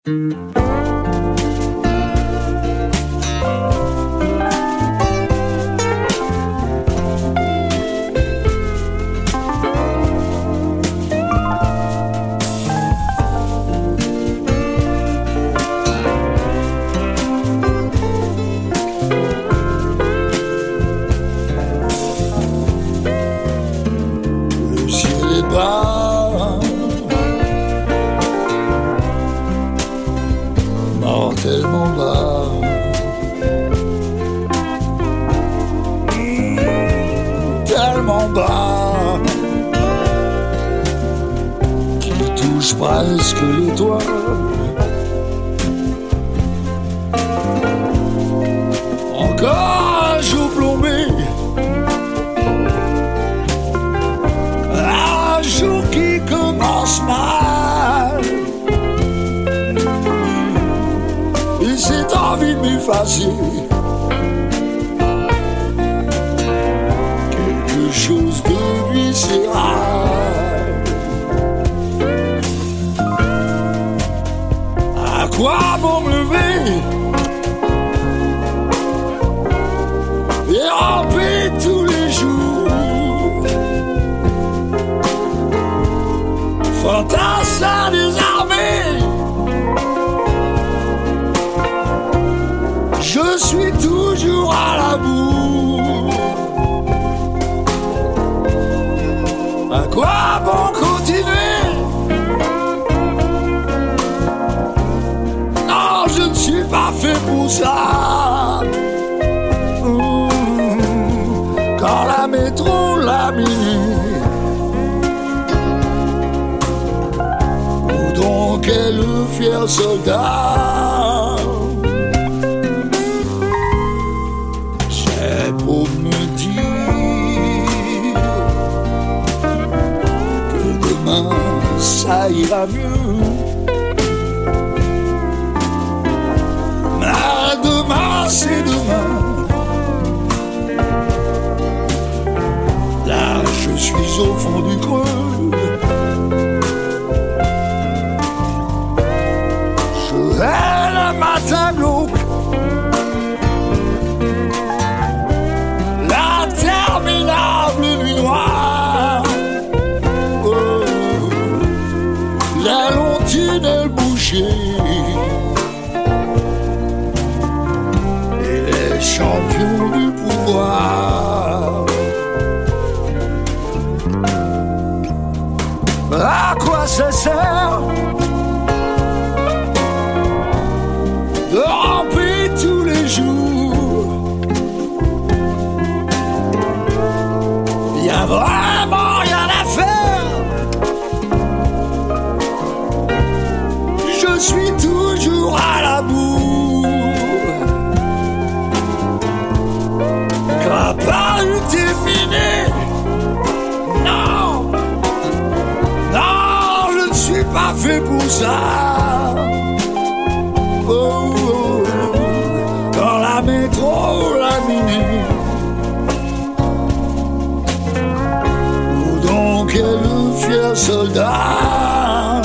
Le ciel est bas, mortellement bas. Tellement bas qu'il touche presque l'étoile. Encore un jour plombé, un jour qui commence mal. Et c'est envie de m'effacer. Quelque chose de viscéral. À quoi bon me lever et ramper tous les jours? Fantassin désarmé, je suis toujours à la bourre. À quoi bon continuer? Non, je ne suis pas fait pour ça. Quand la métro l'a minuit, où donc est le fier soldat? C'est pour me dire que demain ça ira mieux. Mais demain c'est demain. Là je suis au fond du creux. Je vais le matin glauque, l'interminable nuit noire. Oh, la lontine et le boucher et les champions du pouvoir. À quoi ça sert de ramper tous les jours? Y a vraiment rien à faire. Je suis toujours à la bourre. Quand pas eu terminé. Non, non, je ne suis pas fait pour ça. Oh, oh, oh. Quand la métro l'a minuit, où donc est le fier soldat?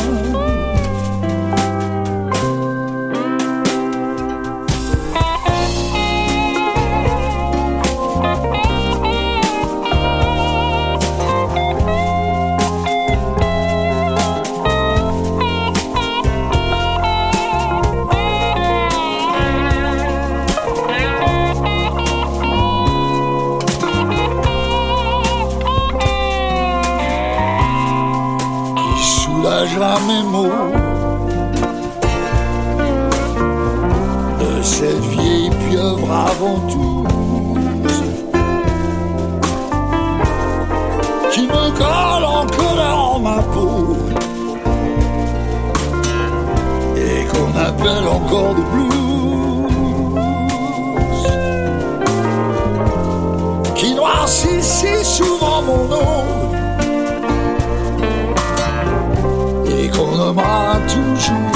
Mes mots de cette vieille pieuvre aventouse qui me colle en colère en ma peau et qu'on appelle encore de blues, qui noircit si souvent mon nom et qu'on nommera toujours